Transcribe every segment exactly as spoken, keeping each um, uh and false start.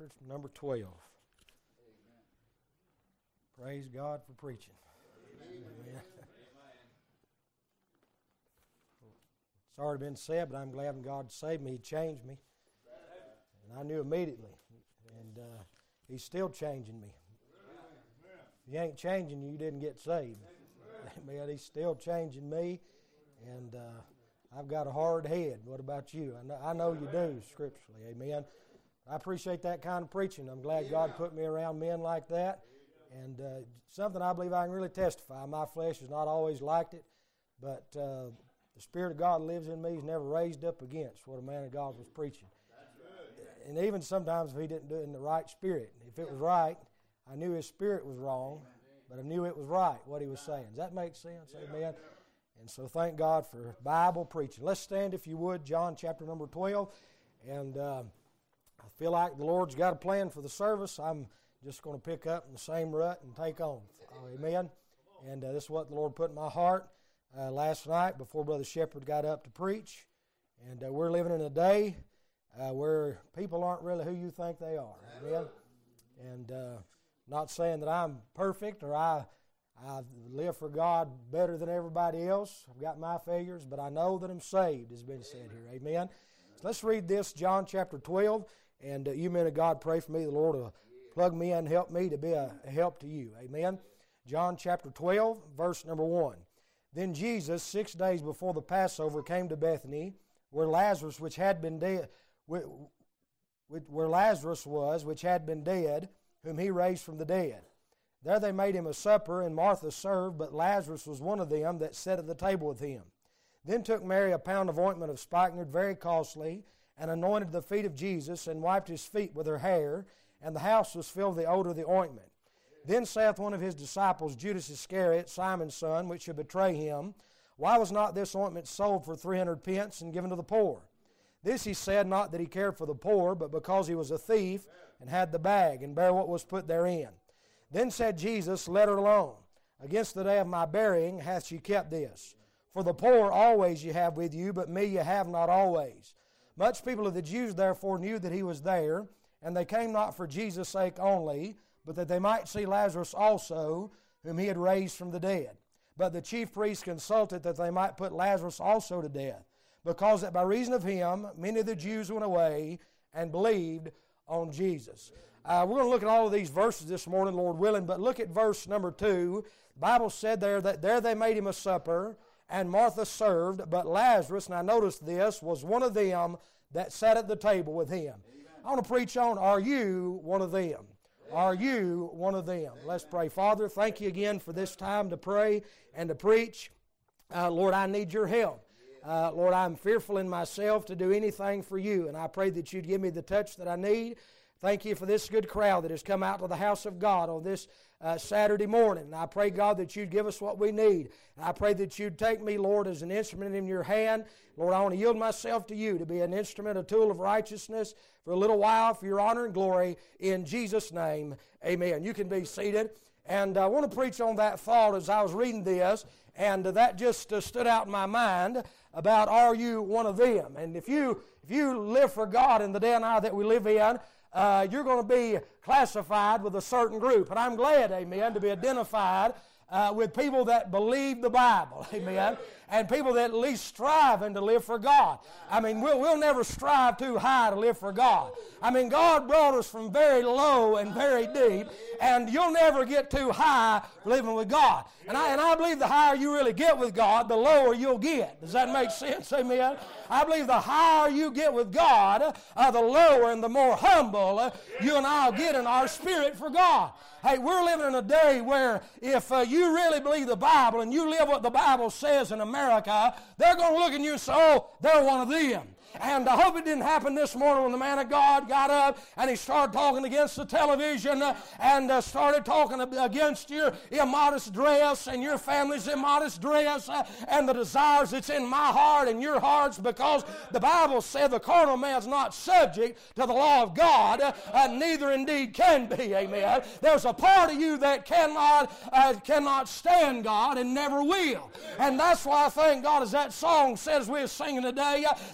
chapter number twelve. Amen. Praise God for preaching. Amen. Amen. It's already been said, but I'm glad when God saved me. He changed me. And I knew immediately. And uh, He's still changing me. If He ain't changing you, you didn't get saved. Amen. He's still changing me. And uh, I've got a hard head. What about you? I know, I know you do, scripturally. Amen. I appreciate that kind of preaching. I'm glad God put me around men like that. And uh, something I believe I can really testify. My flesh has not always liked it, but uh, the Spirit of God lives in me. He's never raised up against what a man of God was preaching. And even sometimes if he didn't do it in the right spirit. If it was right, I knew his spirit was wrong, but I knew it was right, what he was saying. Does that make sense? Amen. And so thank God for Bible preaching. Let's stand, if you would, John chapter number twelve. And uh, I feel like the Lord's got a plan for the service. I'm just going to pick up in the same rut and take on. Amen. And uh, this is what the Lord put in my heart uh, last night before Brother Shepherd got up to preach. And uh, we're living in a day uh, where people aren't really who you think they are. Amen. And uh, not saying that I'm perfect or I I live for God better than everybody else. I've got my failures, but I know that I'm saved, has been said here. Amen. So let's read this, John chapter twelve. And uh, you men of God, pray for me. The Lord will plug me in and help me to be a help to you. Amen. John chapter twelve, verse number one. Then Jesus, six days before the Passover, came to Bethany, where Lazarus, which had been dead, where Lazarus was, which had been dead, whom he raised from the dead. There they made him a supper, and Martha served, but Lazarus was one of them that sat at the table with him. Then took Mary a pound of ointment of spikenard, very costly, and anointed the feet of Jesus, and wiped his feet with her hair, and the house was filled with the odor of the ointment. Then saith one of his disciples, Judas Iscariot, Simon's son, which should betray him, Why was not this ointment sold for three hundred pence and given to the poor? This he said, not that he cared for the poor, but because he was a thief, and had the bag, and bare what was put therein. Then said Jesus, Let her alone. Against the day of my burying hath she kept this. For the poor always ye have with you, but me ye have not always. Much people of the Jews therefore knew that he was there, and they came not for Jesus' sake only, but that they might see Lazarus also, whom he had raised from the dead. But the chief priests consulted that they might put Lazarus also to death, because that by reason of him many of the Jews went away and believed on Jesus. Uh, we're going to look at all of these verses this morning, Lord willing, but look at verse number two. The Bible said there that there they made him a supper, and Martha served, but Lazarus, and I noticed this, was one of them that sat at the table with him. Amen. I want to preach on, are you one of them? Amen. Are you one of them? Amen. Let's pray. Father, thank you again for this time to pray and to preach. Uh, Lord, I need your help. Uh, Lord, I'm fearful in myself to do anything for you, and I pray that you'd give me the touch that I need. Thank you for this good crowd that has come out to the house of God on this uh, Saturday morning. And I pray, God, that you'd give us what we need. And I pray that you'd take me, Lord, as an instrument in your hand. Lord, I want to yield myself to you to be an instrument, a tool of righteousness for a little while for your honor and glory. In Jesus' name, amen. You can be seated. And I want to preach on that thought as I was reading this. And uh, that just uh, stood out in my mind about, are you one of them? And if you, if you live for God in the day and hour that we live in, Uh, you're going to be classified with a certain group. And I'm glad, amen, to be identified uh, with people that believe the Bible, amen, and people that at least striving to live for God. I mean, we'll, we'll never strive too high to live for God. I mean, God brought us from very low and very deep, and you'll never get too high living with God. And I, and I believe the higher you really get with God, the lower you'll get. Does that make sense? Amen? I believe the higher you get with God, uh, the lower and the more humble uh, you and I will get in our spirit for God. Hey, we're living in a day where if uh, you really believe the Bible and you live what the Bible says in America, they're going to look at you and say, oh, they're one of them. And I hope it didn't happen this morning when the man of God got up and he started talking against the television uh, and uh, started talking against your immodest dress and your family's immodest dress uh, and the desires that's in my heart and your hearts, because the Bible said the carnal man's not subject to the law of God, uh, uh, neither indeed can be, amen. There's a part of you that cannot, uh, cannot stand God and never will. And that's why I thank God, as that song says we're singing today, uh, that thank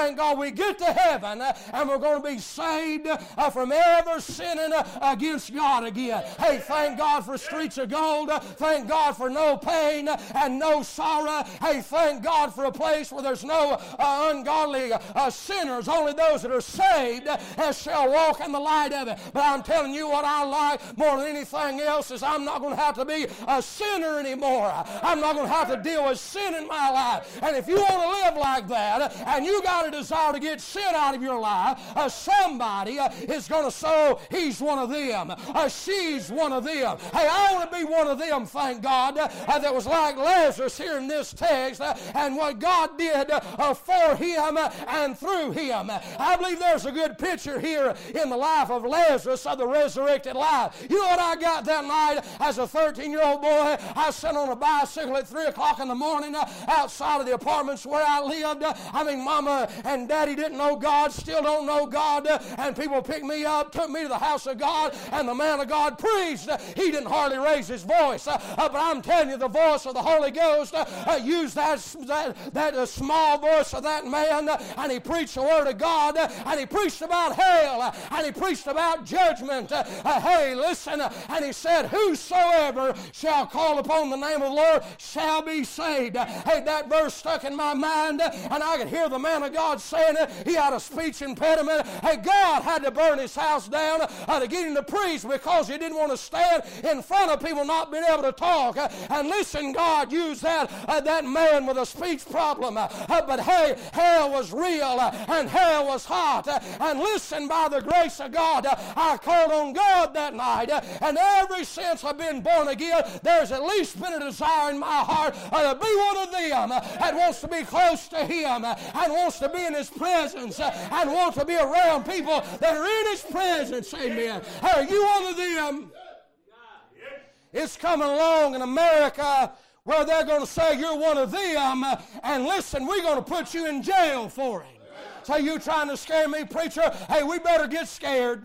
thank God we get to heaven uh, and we're going to be saved uh, from ever sinning uh, against God again. Hey, thank God for streets of gold. Uh, thank God for no pain uh, and no sorrow. Hey, thank God for a place where there's no uh, ungodly uh, sinners. Only those that are saved uh, shall walk in the light of it. But I'm telling you what I like more than anything else is I'm not going to have to be a sinner anymore. I'm not going to have to deal with sin in my life. And if you want to live like that and you got a desire to get sin out of your life, uh, somebody uh, is going to sow, he's one of them. Uh, she's one of them. Hey, I want to be one of them, thank God, uh, that was like Lazarus here in this text uh, and what God did uh, for him uh, and through him. I believe there's a good picture here in the life of Lazarus of the resurrected life. You know what I got that night as a thirteen-year-old boy? I sat on a bicycle at three o'clock in the morning uh, outside of the apartments where I lived. Uh, I mean, Mama and Daddy didn't know God, still don't know God, uh, and people picked me up, took me to the house of God, and the man of God preached. Uh, he didn't hardly raise his voice, uh, uh, but I'm telling you, the voice of the Holy Ghost uh, uh, used that, that, that uh, small voice of that man, uh, and he preached the Word of God, uh, and he preached about hell, uh, and he preached about judgment. Uh, uh, hey, listen, uh, and he said, whosoever shall call upon the name of the Lord shall be saved. Uh, hey, that verse stuck in my mind, uh, and I could hear the man of God saying it. He had a speech impediment. Hey, God had to burn his house down uh, to get him to preach because he didn't want to stand in front of people not being able to talk. Uh, and listen, God used that, uh, that man with a speech problem. Uh, uh, but hey, hell was real uh, and hell was hot. Uh, and listen, by the grace of God, uh, I called on God that night. Uh, and ever since I've been born again, there's at least been a desire in my heart uh, to be one of them uh, that wants to be close to him uh, and wants to be in his presence uh, and wants to be around people that are in his presence. Amen. Hey, are you one of them? It's coming along in America where they're going to say you're one of them, uh, and listen, we're going to put you in jail for it. So you trying to scare me, preacher? Hey, we better get scared.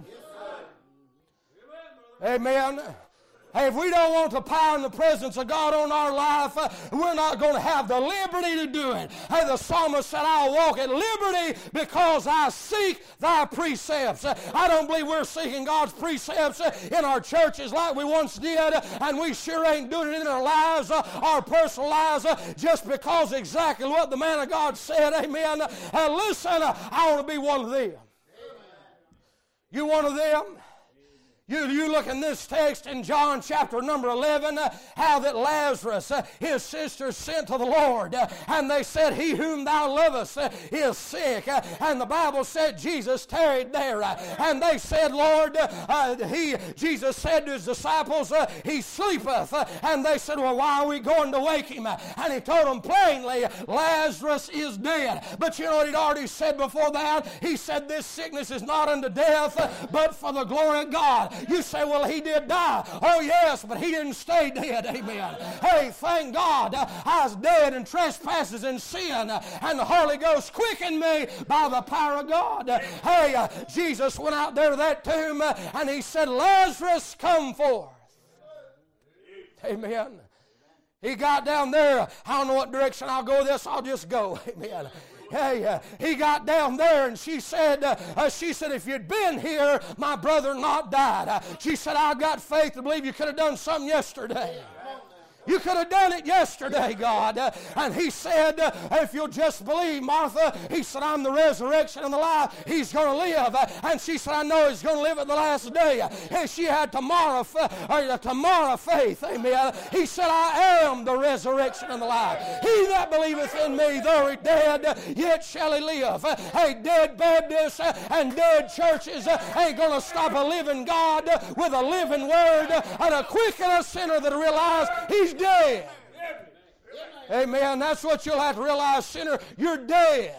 Amen. Hey, if we don't want the power and the presence of God on our life, uh, we're not going to have the liberty to do it. Hey, the psalmist said, I'll walk at liberty because I seek thy precepts. Uh, I don't believe we're seeking God's precepts uh, in our churches like we once did, uh, and we sure ain't doing it in our lives, uh, our personal lives, uh, just because exactly what the man of God said. Amen. Uh, listen, uh, I want to be one of them. You one of them? You, you look in this text in John chapter number eleven, uh, how that Lazarus, uh, his sisters sent to the Lord, uh, and they said, he whom thou lovest uh, is sick. Uh, and the Bible said Jesus tarried there. Uh, and they said, Lord, uh, uh, he, Jesus said to his disciples, uh, he sleepeth. Uh, and they said, well, why are we going to wake him? Uh, and he told them plainly, Lazarus is dead. But you know what he'd already said before that? He said, this sickness is not unto death, uh, but for the glory of God. You say, well, he did die. Oh, yes, but he didn't stay dead. Amen. Hey, thank God uh, I was dead in trespasses and sin, uh, and the Holy Ghost quickened me by the power of God. Uh, hey, uh, Jesus went out there to that tomb, uh, and he said, Lazarus, come forth. Amen. He got down there. I don't know what direction I'll go this. I'll just go. Amen. Hey, uh, he got down there and she said, uh, uh, she said, if you'd been here, my brother not died. Uh, she said, I've got faith to believe you could have done something yesterday. You could have done it yesterday, God. Uh, and he said, uh, if you'll just believe, Martha, he said, I'm the resurrection and the life. He's going to live. Uh, and she said, I know he's going to live at the last day. Uh, and she had tomorrow, uh, tomorrow faith. Amen. He said, I am the resurrection and the life. He that believeth in me, though he dead, uh, yet shall he live. Uh, hey, dead Baptists uh, and dead churches uh, ain't going to stop a living God uh, with a living word uh, and a quicken a sinner that realize he's dead. Amen. That's what you'll have to realize, sinner. You're dead.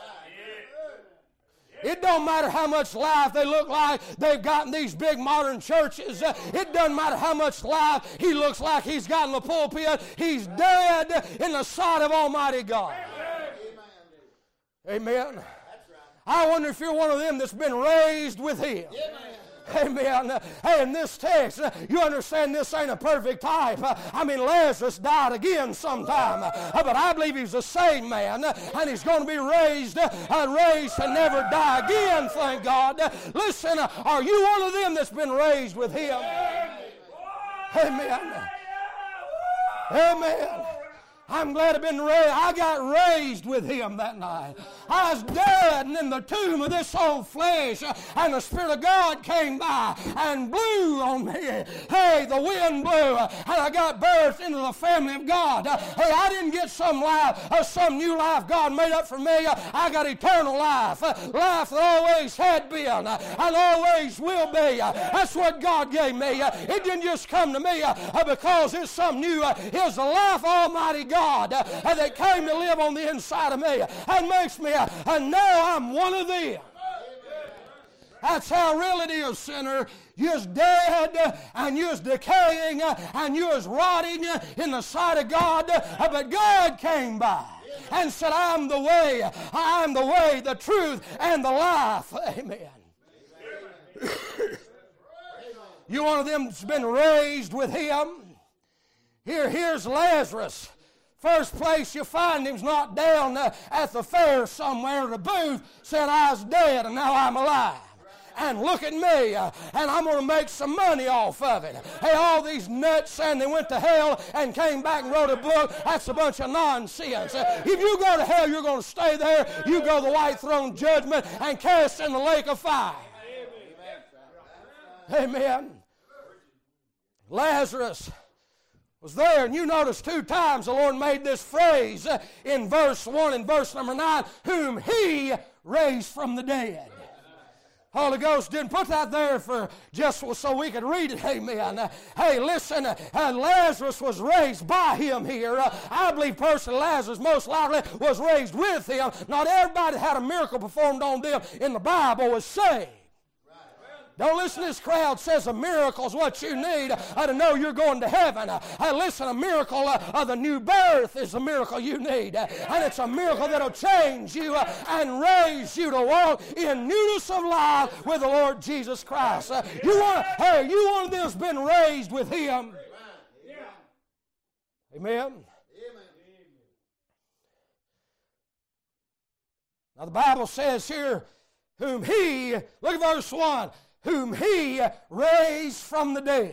It don't matter how much life they look like they've got in these big modern churches. Uh, it doesn't matter how much life he looks like he's got in the pulpit. He's dead in the sight of Almighty God. Amen. I wonder if you're one of them that's been raised with him. Amen. Hey, in this text, you understand this ain't a perfect type. I mean, Lazarus died again sometime, but I believe he's the same man, and he's going to be raised, raised to never die again, thank God. Listen, are you one of them that's been raised with him? Amen. Amen. I'm glad I've been raised. I got raised with him that night. I was dead and in the tomb of this old flesh, and the Spirit of God came by and blew on me. Hey, the wind blew, and I got birthed into the family of God. Hey, I didn't get some life, uh, some new life God made up for me. I got eternal life, life that always had been and always will be. That's what God gave me. It didn't just come to me because it's something new. It's the life of Almighty God. God uh, that came to live on the inside of me and makes me, uh, and now I'm one of them. That's how real it is, sinner. You're dead uh, and you're decaying uh, and you're rotting uh, in the sight of God, uh, but God came by and said, I'm the way, I'm the way, the truth, and the life. Amen. You one of them that's been raised with him? Here, here's Lazarus. First place you find him's not down uh, at the fair somewhere at a booth saying I was dead and now I'm alive. And look at me, uh, and I'm going to make some money off of it. Hey, all these nuts saying they went to hell and came back and wrote a book, that's a bunch of nonsense. Uh, if you go to hell, you're going to stay there. You go to the white throne judgment and cast in the lake of fire. Amen. Amen. Lazarus was there, and you notice two times the Lord made this phrase uh, in verse one and verse number nine, whom he raised from the dead. Holy Ghost didn't put that there for just so we could read it. Amen. Uh, hey, listen, uh, Lazarus was raised by him here. Uh, I believe personally Lazarus most likely was raised with him. Not everybody that had a miracle performed on them in the Bible was saved. Don't listen to this crowd says a miracle is what you need uh, to know you're going to heaven. Uh, listen, a miracle uh, of the new birth is the miracle you need. Uh, and it's a miracle that'll change you uh, and raise you to walk in newness of life with the Lord Jesus Christ. Uh, you want, hey, you one of them that's been raised with him. Amen. Amen. Now the Bible says here, whom he, look at verse one, whom he raised from the dead.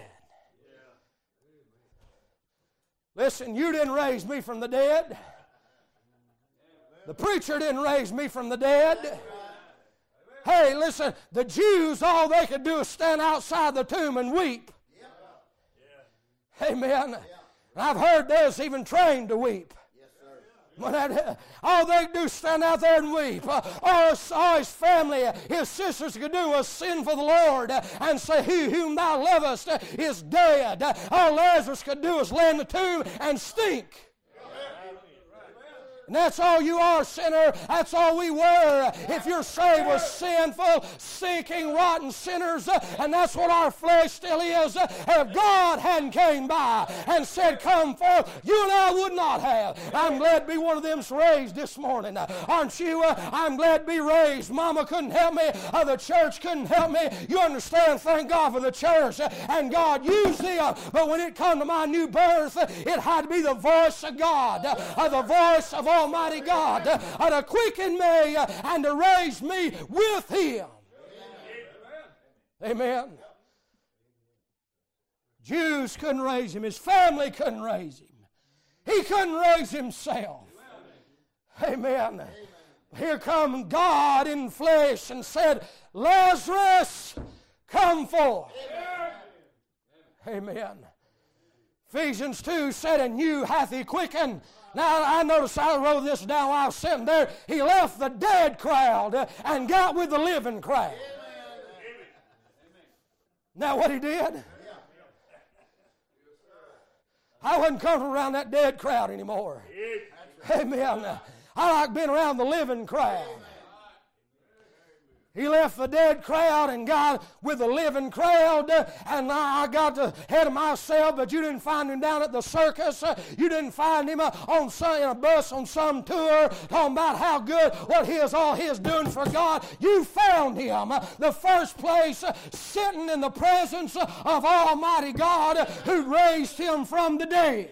Listen, you didn't raise me from the dead. The preacher didn't raise me from the dead. Hey, listen, the Jews, all they could do is stand outside the tomb and weep. Amen. And I've heard they was even trained to weep. All they could do is stand out there and weep. Uh, all, his, all his family, his sisters could do was sin for the Lord uh, and say, he whom thou lovest uh, is dead. Uh, all Lazarus could do is lay in the tomb and stink. And that's all you are, sinner. That's all we were. If you're saved, was sinful, sinking, rotten sinners. And that's what our flesh still is. If God hadn't came by and said, come forth, you and I would not have. I'm glad to be one of them that's raised this morning. Aren't you? I'm glad to be raised. Mama couldn't help me. The church couldn't help me. You understand? Thank God for the church. And God used them. But when it come to my new birth, it had to be the voice of God. The voice of Almighty God uh, to quicken me uh, and to raise me with him. Amen. Amen. Jews couldn't raise him. His family couldn't raise him. He couldn't raise himself. Amen. Amen. Here come God in flesh and said, Lazarus, come forth. Amen. Amen. Ephesians two said, and you hath he quickened. Now, I noticed I wrote this down while I was sitting there. He left the dead crowd uh, and got with the living crowd. Amen. Now, what he did? I wasn't coming around that dead crowd anymore. Amen. I like being around the living crowd. He left the dead crowd and got with the living crowd, and I got ahead of myself, but you didn't find him down at the circus. You didn't find him on some, in a bus on some tour talking about how good what he is, all he is doing for God. You found him, the first place, sitting in the presence of Almighty God who raised him from the dead.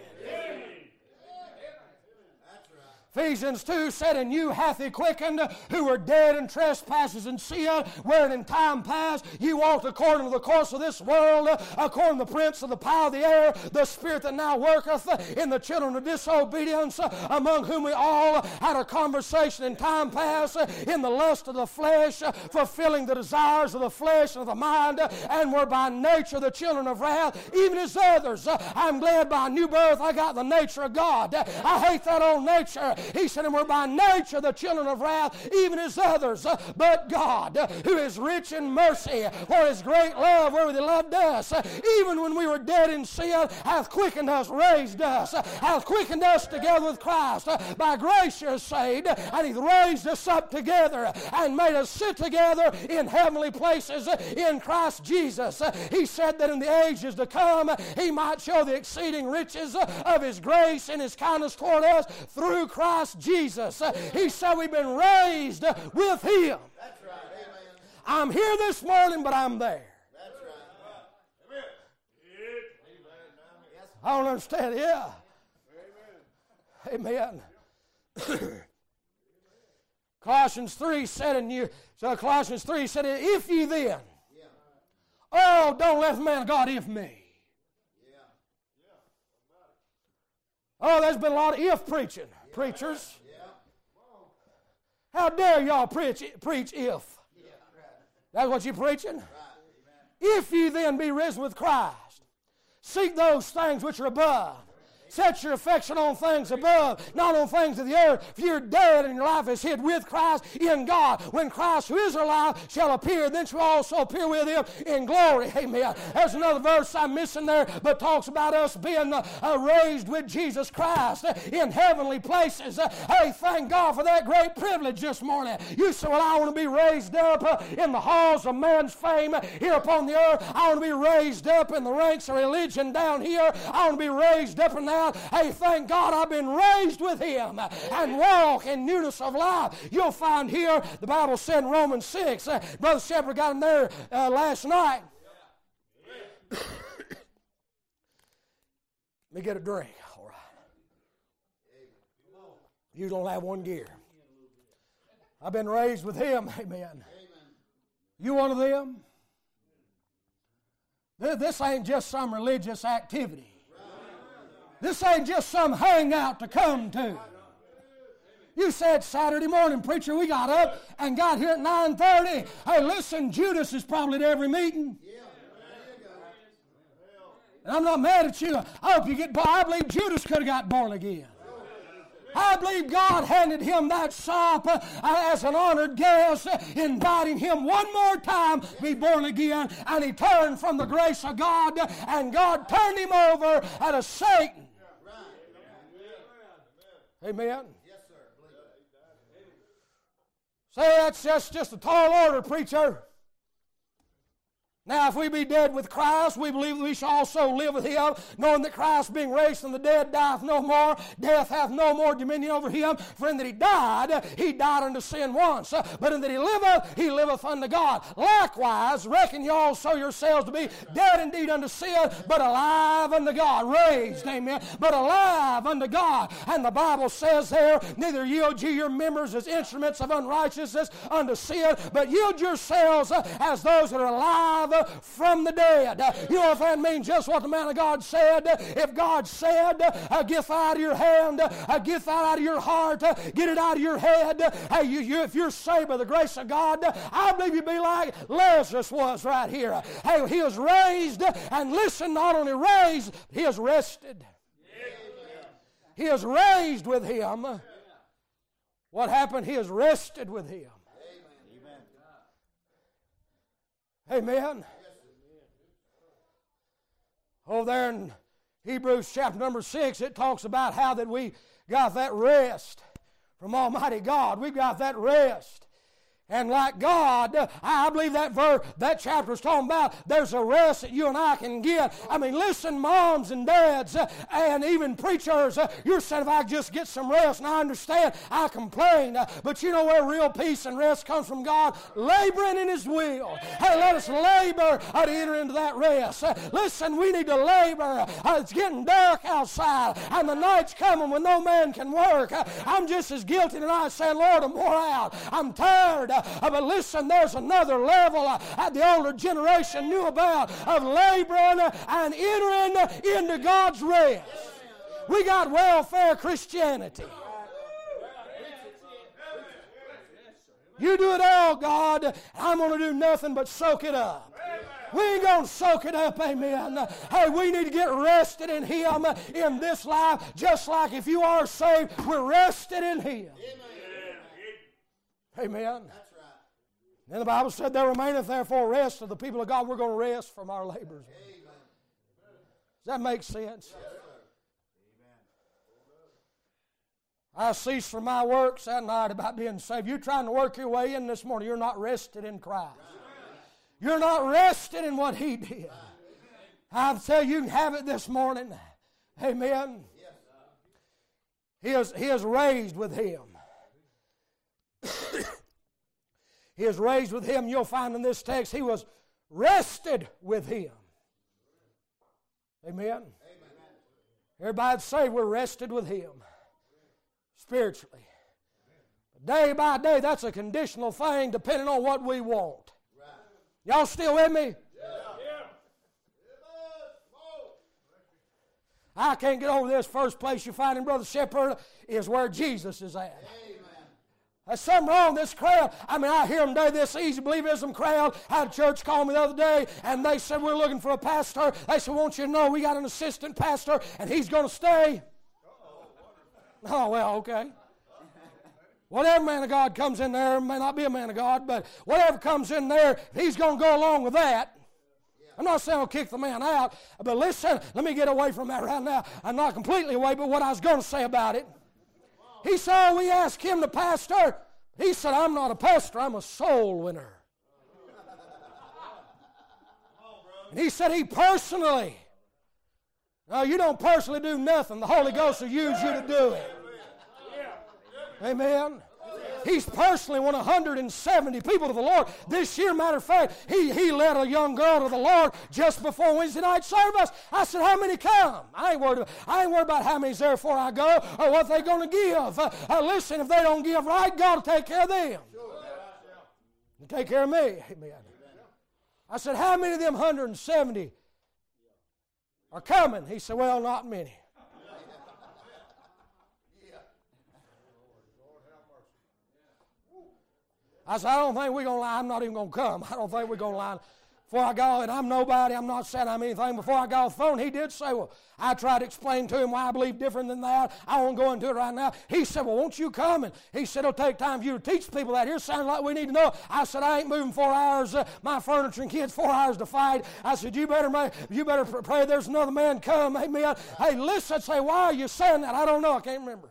Ephesians two said, "And you hath he quickened, who were dead in trespasses and sin, wherein in time past you walked according to the course of this world, according to the prince of the power of the air, the spirit that now worketh in the children of disobedience, among whom we all had a conversation in time past, in the lust of the flesh, fulfilling the desires of the flesh and of the mind, and were by nature the children of wrath, even as others." I'm glad by new birth I got the nature of God. I hate that old nature. He said, "And we're by nature the children of wrath, even as others. But God, who is rich in mercy, for his great love wherewith he loved us, even when we were dead in sin, hath quickened us, raised us, hath quickened us together with Christ. By grace you're saved, and he raised us up together and made us sit together in heavenly places in Christ Jesus." He said that in the ages to come, he might show the exceeding riches of his grace and his kindness toward us through Christ Jesus. He said we've been raised with him. That's right. Amen. I'm here this morning, but I'm there. That's right. I don't understand. Yeah. Amen. Amen. Colossians three said, and you so Colossians three said, "If ye then, Yeah. oh, don't let the man of God if me." Yeah. Oh, there's been a lot of if preaching. Preachers, Yeah. how dare y'all preach preach if? Yeah. Right. That's what you're preaching? Right. If ye then be risen with Christ, seek those things which are above. Set your affection on things above, not on things of the earth. For you're dead and your life is hid with Christ in God. When Christ, who is alive, shall appear, then shall also appear with him in glory. Amen. There's another verse I'm missing there, but talks about us being uh, uh, raised with Jesus Christ uh, in heavenly places. Uh, hey, thank God for that great privilege this morning. You say, "Well, I want to be raised up uh, in the halls of man's fame uh, here upon the earth. I want to be raised up in the ranks of religion down here. I want to be raised up in that." Hey, thank God I've been raised with him and walk in newness of life. You'll find here, the Bible said in Romans six, uh, Brother Shepherd got him there uh, last night. Let me get a drink. All right. You don't have one gear. I've been raised with him. Amen. You one of them? This ain't just some religious activity. This ain't just some hangout to come to. You said Saturday morning, preacher, we got up and got here at nine thirty. Hey, listen, Judas is probably at every meeting. And I'm not mad at you. I hope you get by. I believe Judas could have got born again. I believe God handed him that sop uh, as an honored guest, uh, inviting him one more time to be born again. And he turned from the grace of God, uh, and God turned him over out of Satan. Amen. Yes, sir. Say that's just, just a tall order, preacher. Now, if we be dead with Christ, we believe that we shall also live with him, knowing that Christ, being raised from the dead, dieth no more. Death hath no more dominion over him. For in that he died, he died unto sin once. But in that he liveth, he liveth unto God. Likewise, reckon ye also yourselves to be dead indeed unto sin, but alive unto God. Raised, amen, but alive unto God. And the Bible says there, neither yield ye your members as instruments of unrighteousness unto sin, but yield yourselves as those that are alive from the dead. You know if that means just what the man of God said? If God said, uh, get out of your hand, uh, get that out of your heart, uh, get it out of your head, hey, you, you, if you're saved by the grace of God, I believe you'd be like Lazarus was right here. Hey, he was raised, and listen, not only raised, he is rested. He is raised with him. What happened? He is rested with him. Amen. Oh, there in Hebrews chapter number six, it talks about how that we got that rest from Almighty God. We got that rest. And like God, I believe that verse, that chapter is talking about there's a rest that you and I can get. I mean, listen, moms and dads, uh, and even preachers, uh, you're saying if I just get some rest, and I understand, I complain, uh, but you know where real peace and rest comes from God? Laboring in His will. Hey, let us labor uh, to enter into that rest. Uh, listen, we need to labor. Uh, it's getting dark outside, and the night's coming when no man can work. Uh, I'm just as guilty tonight saying, Lord, I'm wore out. I'm tired. Uh, but listen, there's another level uh, that the older generation knew about of laboring uh, and entering uh, into God's rest. We got welfare Christianity. You do it all, God. I'm going to do nothing but soak it up. We ain't going to soak it up, amen. Hey, we need to get rested in Him in this life, just like if you are saved, we're rested in Him. Amen. And the Bible said, there remaineth therefore rest of the people of God. We're going to rest from our labors. Does that make sense? I ceased from my works that night about being saved. You're trying to work your way in this morning. You're not rested in Christ. You're not rested in what He did. I'll tell you, you can have it this morning. Amen. He is, he is raised with Him. He is raised with Him. You'll find in this text, He was rested with Him. Amen. Amen. Everybody say we're rested with Him spiritually. But day by day, that's a conditional thing depending on what we want. Y'all still with me? Yeah. I can't get over this. First place you find in Brother Shepherd is where Jesus is at. There's something wrong with this crowd. I mean, I hear them today, this easy believism crowd. I had a church call me the other day, and they said, we're looking for a pastor. They said, won't you know we got an assistant pastor, and he's going to stay. Oh, well, okay. Whatever man of God comes in there, may not be a man of God, but whatever comes in there, he's going to go along with that. I'm not saying I'll kick the man out, but listen, let me get away from that right now. I'm not completely away, but what I was going to say about it. He said, we asked him to pastor. He said, I'm not a pastor, I'm a soul winner. And he said he personally, no, you don't personally do nothing. The Holy Ghost will use you to do it. Amen. He's personally won one hundred seventy people to the Lord. This year, matter of fact, he, he led a young girl to the Lord just before Wednesday night service. I said, how many come? I ain't worried about, I ain't worried about how many's there before I go or what they're going to give. Uh, uh, listen, if they don't give right, God will take care of them. He'll take care of me. Amen. I said, how many of them one hundred seventy are coming? He said, well, not many. I said, I don't think we're going to lie. I'm not even going to come. I don't think we're going to lie. Before I got, and I'm nobody, I'm not saying I'm anything. Before I got off the phone, he did say, well, I tried to explain to him why I believe different than that. I won't go into it right now. He said, well, won't you come? And he said, it'll take time for you to teach people that. Here sounds like we need to know. I said, I ain't moving four hours, uh, my furniture and kids, four hours to fight. I said, you better make, you better pray there's another man come. Amen. Hey, listen, say, why are you saying that? I don't know. I can't remember.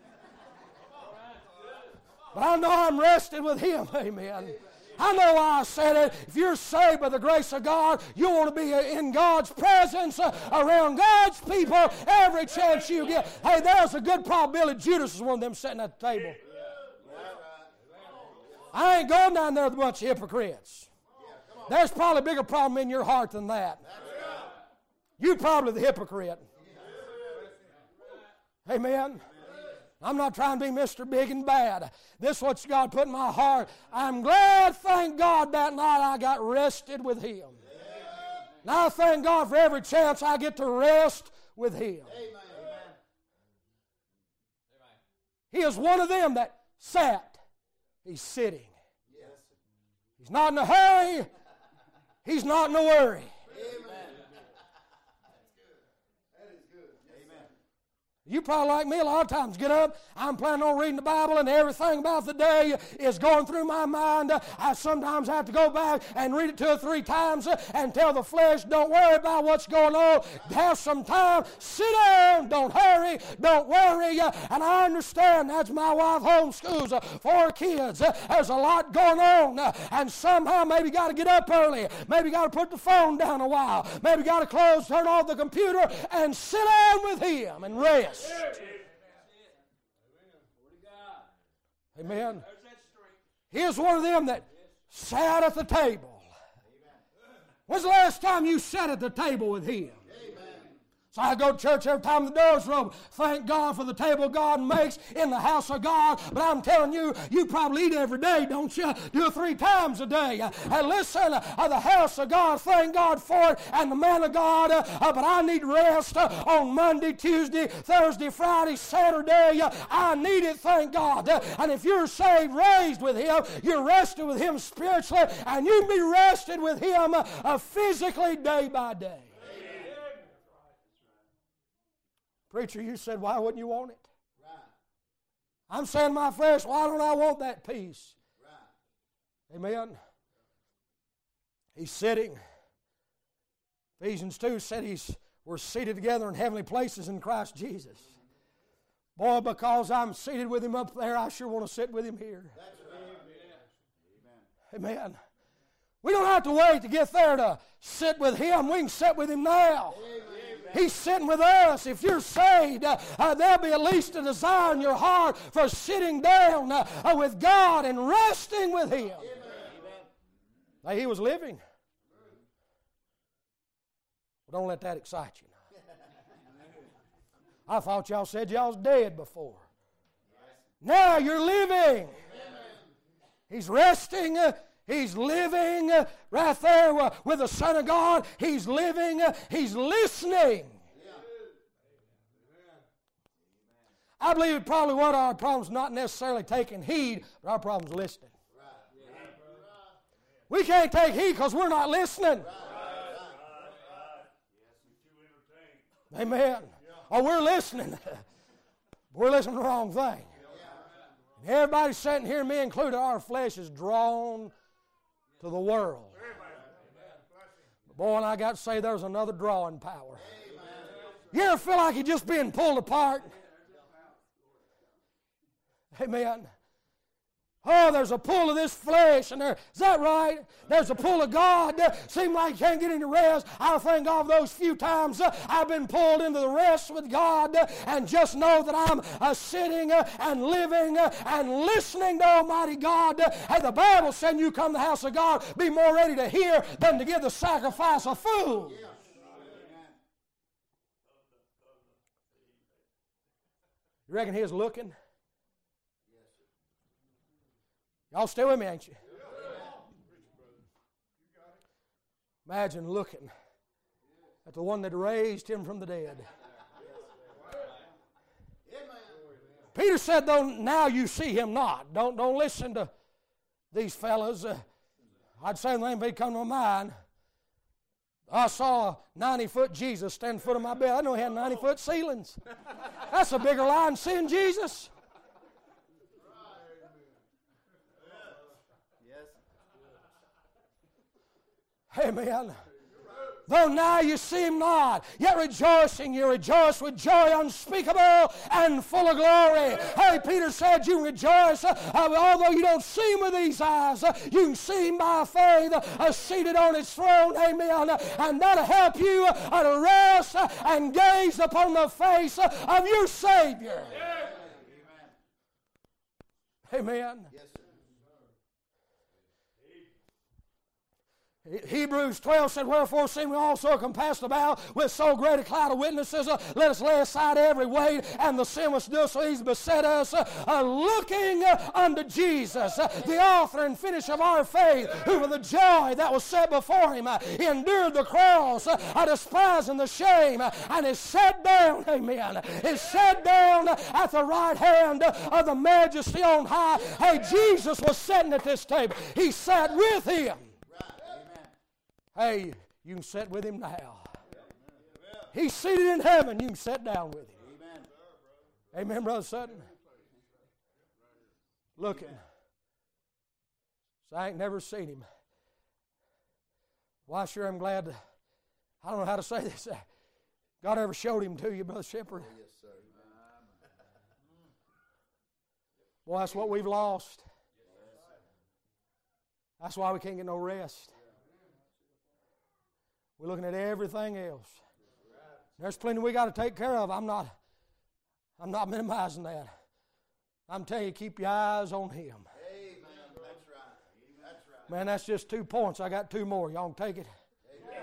But I know I'm rested with Him. Amen. I know why I said it. If you're saved by the grace of God, you want to be in God's presence, uh, around God's people every chance you get. Hey, there's a good probability Judas is one of them sitting at the table. I ain't going down there with a bunch of hypocrites. There's probably a bigger problem in your heart than that. You're probably the hypocrite. Amen. I'm not trying to be Mister Big and Bad. This is what God put in my heart. I'm glad, thank God, that night I got rested with Him. And I thank God for every chance I get to rest with Him. He is one of them that sat. He's sitting. He's not in a hurry. He's not in a worry. You probably like me a lot of times. Get up, I'm planning on reading the Bible, and everything about the day is going through my mind. I sometimes have to go back and read it two or three times and tell the flesh, don't worry about what's going on. Have some time. Sit down. Don't hurry. Don't worry. And I understand that's my wife homeschools four kids. There's a lot going on. And somehow maybe got to get up early. Maybe got to put the phone down a while. Maybe got to close, turn off the computer, and sit down with him and rest. Amen. Here's one of them that sat at the table. When's the last time you sat at the table with him? So I go to church every time the door's open. Thank God for the table God makes in the house of God. But I'm telling you, you probably eat every day, don't you? Do it three times a day. And listen, uh, the house of God, thank God for it, and the man of God. Uh, uh, but I need rest uh, on Monday, Tuesday, Thursday, Friday, Saturday. Uh, I need it, thank God. Uh, and if you're saved, raised with him, you're rested with him spiritually, and you be rested with him uh, uh, physically day by day. Preacher, you said, why wouldn't you want it? Right. I'm saying my flesh, why don't I want that peace? Right. Amen. He's sitting. Ephesians two said he's, we're seated together in heavenly places in Christ Jesus. Boy, because I'm seated with him up there, I sure want to sit with him here. That's right. Amen. Amen. We don't have to wait to get there to sit with him. We can sit with him now. Amen. He's sitting with us. If you're saved, uh, uh, there'll be at least a desire in your heart for sitting down uh, uh, with God and resting with him. Now, he was living. Well, don't let that excite you now. I thought y'all said y'all was dead before. Now you're living. He's resting. Uh, He's living uh, right there uh, with the Son of God. He's living. Uh, he's listening. Yeah. I believe probably one of our problems not necessarily taking heed, but our problem's listening. Right. Yeah. We can't take heed because we're not listening. Right. Amen. Yeah. Oh, we're listening. We're listening to the wrong thing. And everybody sitting here, me included, our flesh is drawn to the world. But boy, and I got to say, there's another drawing power. You ever feel like you're just being pulled apart? Amen. Oh, there's a pull of this flesh, and there, is that right? There's a pull of God. Seems like you can't get any rest. I thank God for those few times uh, I've been pulled into the rest with God, uh, and just know that I'm uh, sitting uh, and living uh, and listening to Almighty God. Uh, and the Bible said, you come to the house of God, be more ready to hear than to give the sacrifice of food. Yeah. You reckon he was looking? Y'all stay with me, ain't you? Imagine looking at the one that raised him from the dead. Peter said, though now you see him not. Don't, don't listen to these fellas. Uh, I'd say the name they'd come to my mind. I saw a ninety-foot Jesus stand in foot of my bed. I know he had ninety-foot ceilings. That's a bigger lie than seeing Jesus. Amen. Though now you see him not, yet rejoicing, you rejoice with joy unspeakable and full of glory. Hey, Peter said you rejoice, uh, although you don't see him with these eyes, uh, you can see him by faith, uh, seated on his throne, amen, uh, and that'll help you uh, to rest uh, and gaze upon the face uh, of your Savior. Amen. Amen. Yes, Hebrews twelve said, wherefore seeing we also compassed about with so great a cloud of witnesses, uh, let us lay aside every weight and the sin which does so easily beset us, uh, uh, looking uh, unto Jesus, uh, the author and finisher of our faith, who for the joy that was set before him uh, endured the cross, uh, uh, despising the shame, uh, and is set down, amen, is set down uh, at the right hand uh, of the Majesty on high. Hey, Jesus was sitting at this table. He sat with him. Hey, you can sit with him now. He's seated in heaven. You can sit down with him. Amen, Brother Sutton? Looking. So I ain't never seen him. Well, I sure am glad to, I don't know how to say this. God ever showed him to you, Brother Shepherd? Yes, sir. Boy, that's what we've lost. That's why we can't get no rest. We're looking at everything else. There's plenty we got to take care of. I'm not, I'm not minimizing that. I'm telling you, keep your eyes on Him. Amen. That's right. That's right. Man, that's just two points. I got two more. Y'all can take it. Amen.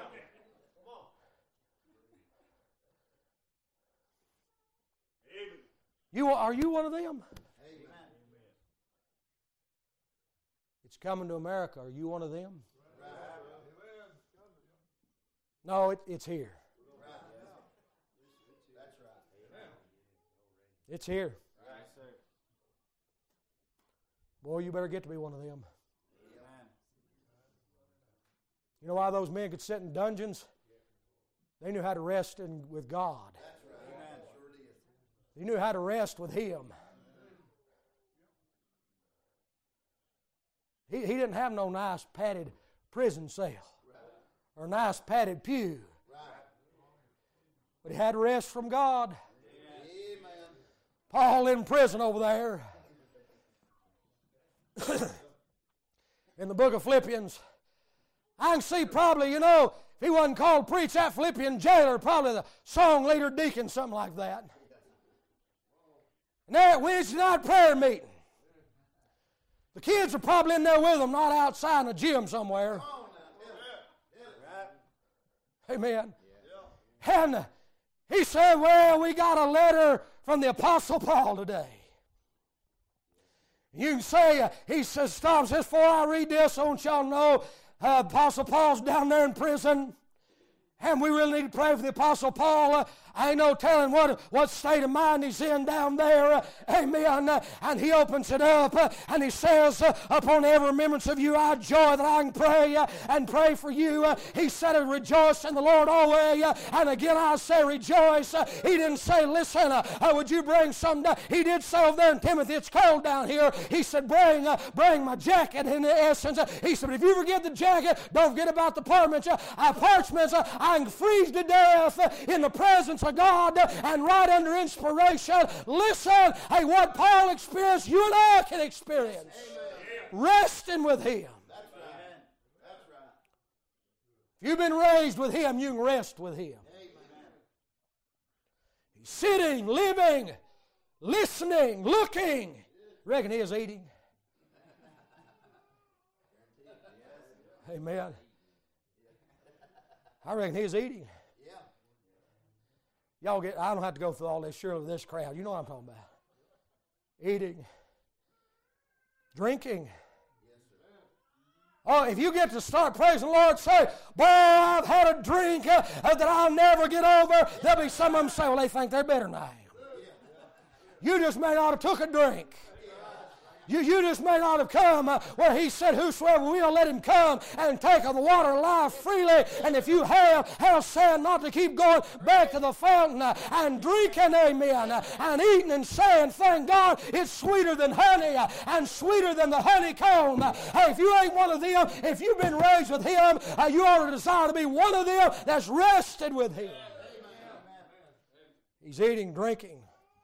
You are you one of them? Amen. It's coming to America. Are you one of them? Right. No, it, it's here. Right. That's right. It's here. Right, sir. Boy, you better get to be one of them. Amen. You know why those men could sit in dungeons? They knew how to rest in, with God. That's right. Amen. Sure did. They knew how to rest with Him. He, he didn't have no nice padded prison cell or nice padded pew. Right. But he had rest from God. Amen. Paul in prison over there. In the book of Philippians, I can see probably, you know, if he wasn't called to preach, that Philippian jailer, probably the song leader, deacon, something like that. And there at Wednesday night prayer meeting, the kids are probably in there with them, not outside in a gym somewhere. Come on now. Right. Amen. And he said, well, we got a letter from the Apostle Paul today. You can say, uh, he says, stop, says, before I read this, I want y'all to know, uh, Apostle Paul's down there in prison. And we really need to pray for the Apostle Paul. Uh, I ain't no telling what, what state of mind he's in down there. Uh, amen. Uh, and he opens it up uh, and he says, uh, upon every remembrance of you, I joy that I can pray uh, and pray for you. Uh, he said, rejoice in the Lord always. Uh, and again I say rejoice. Uh, he didn't say, listen, uh, uh, would you bring some down? He did say over there in Timothy, it's cold down here. He said, bring, uh, bring my jacket in essence. Uh, he said, but if you forget the jacket, don't forget about the parchments. Uh, uh, parchments, uh, I can freeze to death uh, in the presence of God uh, and right under inspiration. Listen, hey, what Paul experienced, you and I can experience. Amen. Resting with Him. That's right. That's right. If you've been raised with Him, you can rest with Him. Amen. He's sitting, living, listening, looking. Reckon He is eating. Amen. I reckon He's eating. Yeah. Y'all get, I don't have to go through all this, surely, this crowd. You know what I'm talking about. Eating. Drinking. Oh, if you get to start praising the Lord, say, boy, I've had a drink uh, that I'll never get over. There'll be some of them say, well, they think they're better than I am. You just may not have took a drink. You, you just may not have come uh, where He said, whosoever will, let him come and take of the water of life freely. And if you have, have said not to keep going back to the fountain uh, and drinking, amen, uh, and eating and saying, thank God, it's sweeter than honey uh, and sweeter than the honeycomb. Uh, hey, if you ain't one of them, if you've been raised with Him, uh, you ought to desire to be one of them that's rested with Him. He's eating, drinking.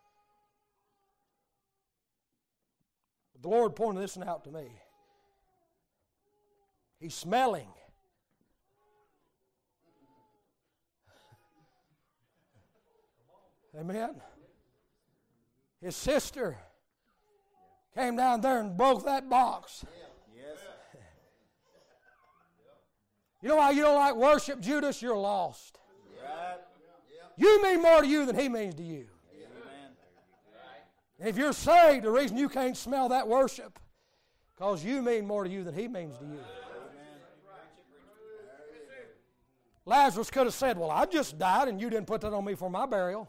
The Lord pointed this one out to me. He's smelling. Amen. His sister came down there and broke that box. Yes. You know why you don't like worship, Judas? You're lost. Right. You mean more to you than He means to you. And if you're saved, the reason you can't smell that worship, because you mean more to you than He means to you. Lazarus could have said, well, I just died and you didn't put that on me for my burial.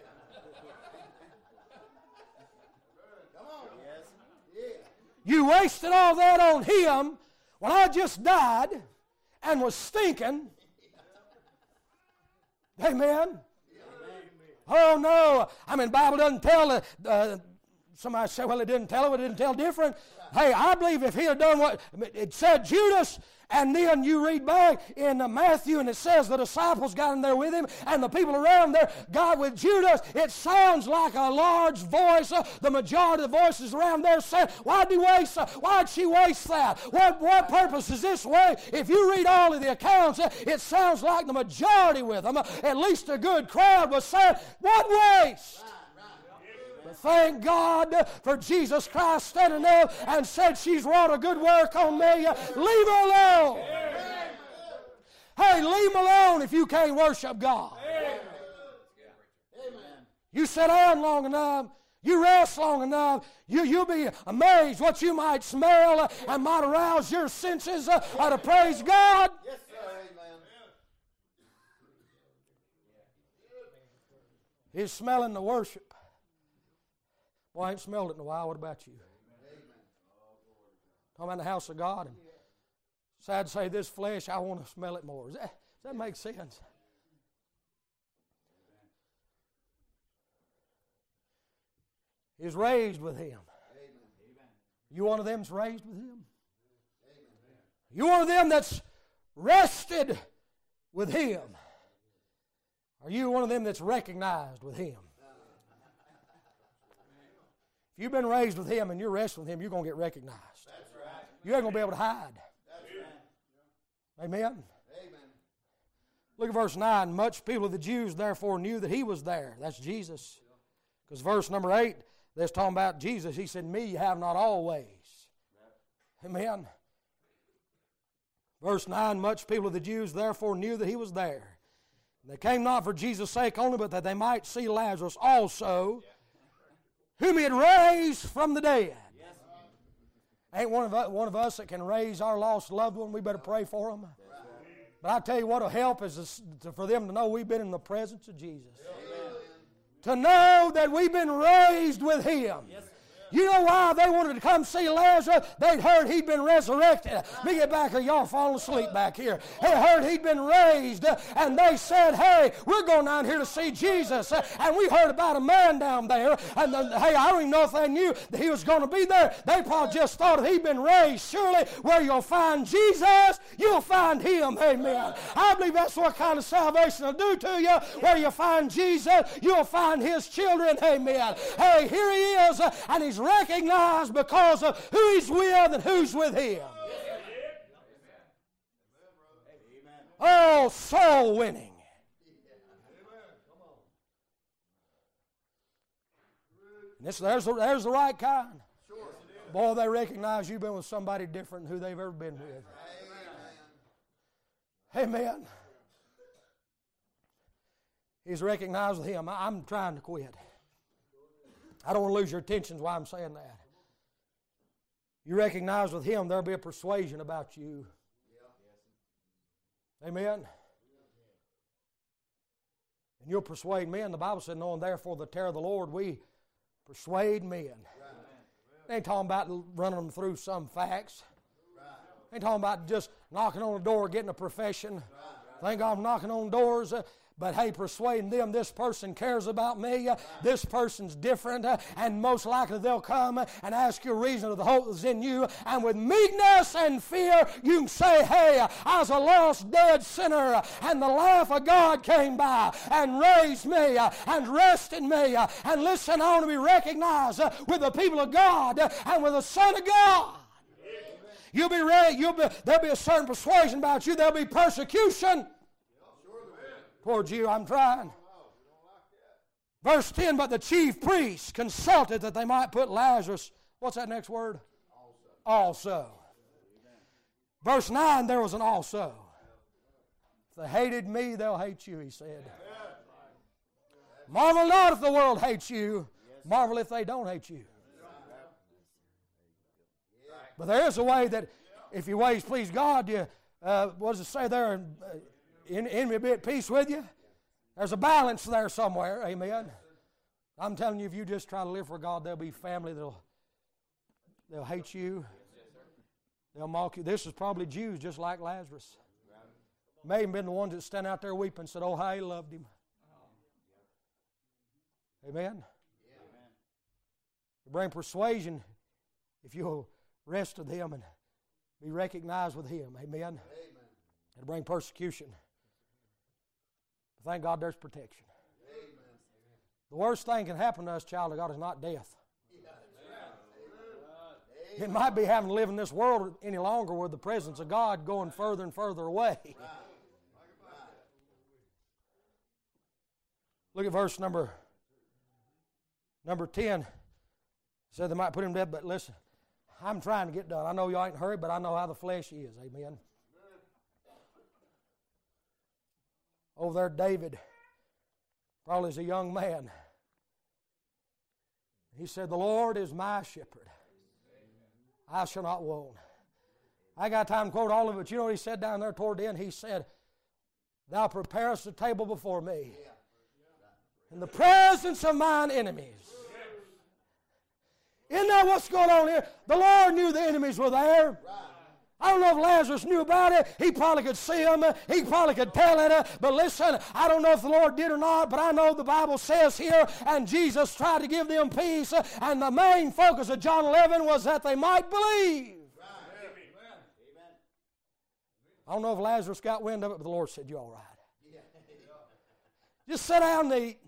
Come on. Yes. Yeah. You wasted all that on him when I just died and was stinking. Amen. Oh, no. I mean, the Bible doesn't tell, uh, uh, somebody say, well, it didn't tell it, it didn't tell different. Hey, I believe if he had done what, it said Judas, and then you read back in uh, Matthew, and it says the disciples got in there with him, and the people around there got with Judas. It sounds like a large voice. Uh, the majority of the voices around there said, why'd he waste, uh, why'd she waste that? What, what purpose is this way? If you read all of the accounts, uh, it sounds like the majority with them, uh, at least a good crowd, was saying, what waste? But thank God for Jesus Christ standing up and said, she's wrought a good work on me. Leave her alone. Hey, leave him alone if you can't worship God. You sit down long enough, you rest long enough, you, you'll be amazed what you might smell and might arouse your senses uh, to praise God. Yes, sir. Amen. He's smelling the worship. Well, I ain't smelled it in a while. What about you? Amen. Talking about the house of God. And sad to say, this flesh, I want to smell it more. Does that, does that make sense? He's raised with Him. Amen. You one of them that's raised with Him? You one of them that's rested with Him? Are you one of them that's recognized with Him? If you've been raised with Him and you're resting with Him, you're going to get recognized. That's right. You ain't going to be able to hide. That's right. Amen? Amen. Look at verse nine. Much people of the Jews therefore knew that He was there. That's Jesus. Because verse number eight, they're talking about Jesus. He said, me you have not always. Amen? Verse nine, much people of the Jews therefore knew that He was there. They came not for Jesus' sake only, but that they might see Lazarus also, whom He had raised from the dead. Yes. Ain't one of, us, one of us that can raise our lost loved one. We better pray for them. Right. But I tell you what will help is this, to, for them to know we've been in the presence of Jesus. Amen. To know that we've been raised with Him. Yes. You know why they wanted to come see Lazarus? They'd heard he'd been resurrected. Let me get back here. Y'all falling asleep back here. They heard he'd been raised, and they said, hey, we're going down here to see Jesus. And we heard about a man down there. And then, hey, I don't even know if they knew that he was going to be there. They probably just thought if he'd been raised, surely where you'll find Jesus, you'll find Him. Amen. I believe that's what kind of salvation will do to you. Where you find Jesus, you'll find His children. Amen. Hey, here He is, and He's recognized because of who He's with and who's with Him. Oh, soul winning. And this, there's, the, there's the right kind. Boy, they recognize you've been with somebody different than who they've ever been with. Amen. He's recognized with Him. I'm trying to quit. I don't want to lose your attention why I'm saying that. You recognize with Him, there'll be a persuasion about you. Amen? And you'll persuade men. The Bible said, knowing therefore the terror of the Lord, we persuade men. They ain't talking about running them through some facts. They ain't talking about just knocking on the door, getting a profession. Thank God I'm knocking on doors. Uh, But hey, persuading them, this person cares about me, uh, this person's different, uh, and most likely they'll come uh, and ask you a reason of the hope that's in you, and with meekness and fear, you can say, hey, uh, I was a lost, dead sinner, uh, and the life of God came by and raised me uh, and rested me, uh, and listen, I want to be recognized uh, with the people of God uh, and with the Son of God. You'll be ready, you'll be, there'll be a certain persuasion about you, there'll be persecution towards you. I'm trying. Verse ten, but the chief priests consulted that they might put Lazarus, what's that next word? Also. also. Verse nine, there was an also. If they hated me, they'll hate you, he said. Marvel not if the world hates you. Marvel if they don't hate you. But there is a way that if your ways please God, you, uh, what does it say there? Uh, In, enemy be at peace with you. There's a balance there somewhere. Amen. I'm telling you, if you just try to live for God, there'll be family that'll they'll hate you. They'll mock you. This is probably Jews just like Lazarus. May have been the ones that stand out there weeping and said, oh, how he loved him. Amen? To bring persuasion if you'll rest with Him and be recognized with Him. Amen? Amen. To bring persecution. But thank God there's protection. Amen. The worst thing can happen to us, child of God, is not death. Amen. It might be having to live in this world any longer with the presence of God going further and further away. Look at verse number number ten. Said they might put him to death, but listen, I'm trying to get done. I know y'all ain't in a hurry, but I know how the flesh is. Amen. Over there, David, probably as a young man, he said, "The Lord is my shepherd. I shall not want." I got time to quote all of it, but you know what he said down there toward the end? He said, "Thou preparest a table before me in the presence of mine enemies." Isn't that what's going on here? The Lord knew the enemies were there. I don't know if Lazarus knew about it. He probably could see them. He probably could tell it. But listen, I don't know if the Lord did or not, but I know the Bible says here, and Jesus tried to give them peace, and the main focus of John eleven was that they might believe. I don't know if Lazarus got wind of it, but the Lord said, "You're all right. Just sit down and eat."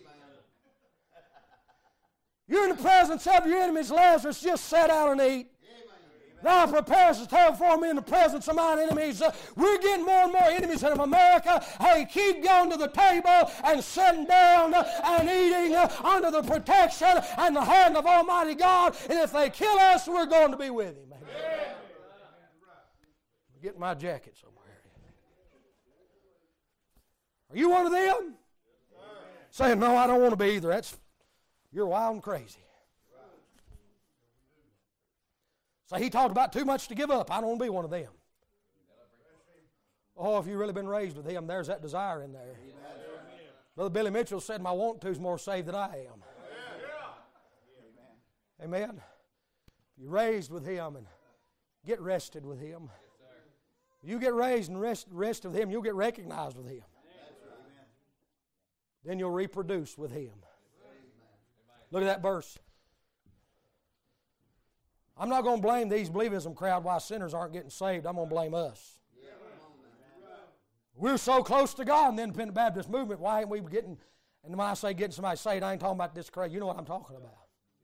You're in the presence of your enemies, Lazarus. Just sit down and eat. Thou preparest a table for me in the presence of mine enemies. Uh, we're getting more and more enemies in America. Hey, keep going to the table and sitting down uh, and eating uh, under the protection and the hand of Almighty God. And if they kill us, we're going to be with Him. Amen. Get my jacket somewhere. Are you one of them? Saying, "No, I don't want to be either." That's You're wild and crazy. So he talked about too much to give up. I don't want to be one of them. Oh, if you've really been raised with Him, there's that desire in there. Brother Billy Mitchell said, "My want to is more saved than I am." Amen. Amen. If you're raised with Him and get rested with Him, you get raised and rest, rest with Him, you'll get recognized with Him. Then you'll reproduce with Him. Look at that verse. I'm not going to blame these believism crowd why sinners aren't getting saved. I'm going to blame us. We're so close to God in the Independent Baptist movement. Why ain't we getting, and when I say getting somebody saved, I ain't talking about this crowd. You know what I'm talking about.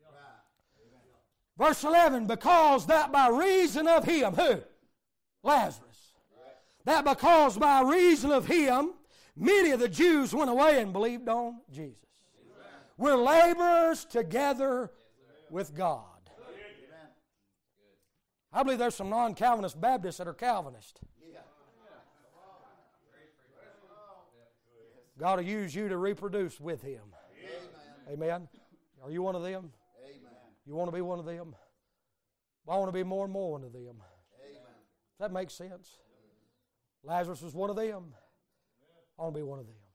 Verse eleven, because that by reason of Him, who? Lazarus. That because by reason of Him, many of the Jews went away and believed on Jesus. We're laborers together with God. I believe there's some non-Calvinist Baptists that are Calvinist. God will use you to reproduce with Him. Amen. Amen. Are you one of them? Amen. You want to be one of them? Well, I want to be more and more one of them. Amen. Does that make sense? Lazarus was one of them. I want to be one of them.